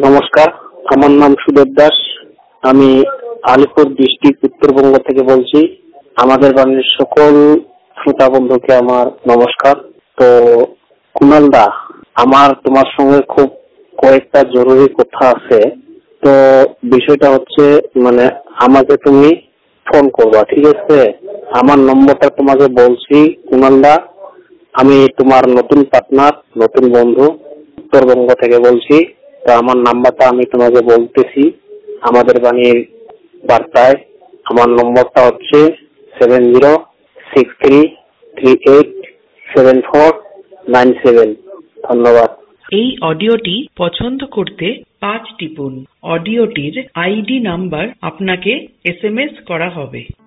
নমস্কার, আমার নাম সুদেব দাস। আমি আলিপুর ডিস্ট্রিক্ট উত্তরবঙ্গ থেকে বলছি। আমাদের বাড়ির সকল শ্রোতা বন্ধুকে আমার নমস্কার। তো কুনাল দা, আমার তোমার সঙ্গে খুব কয়েকটা জরুরি কথা আছে। তো বিষয়টা হচ্ছে আমাকে তুমি ফোন করবা, ঠিক আছে? আমার নম্বরটা তোমাকে বলছি কুনাল দা। আমি তোমার নতুন পার্টনার, নতুন বন্ধু, উত্তরবঙ্গ থেকে বলছি। তো আমার নাম্বারটা আমি তোমাকে বলতেছি আমাদের বাণীর বার্তায়। আমার নম্বরটা হচ্ছে 7063387497। ধন্যবাদ। এই অডিওটি পছন্দ করতে 5 টিপুন। অডিওটির আইডি নাম্বার আপনাকে SMS করা হবে।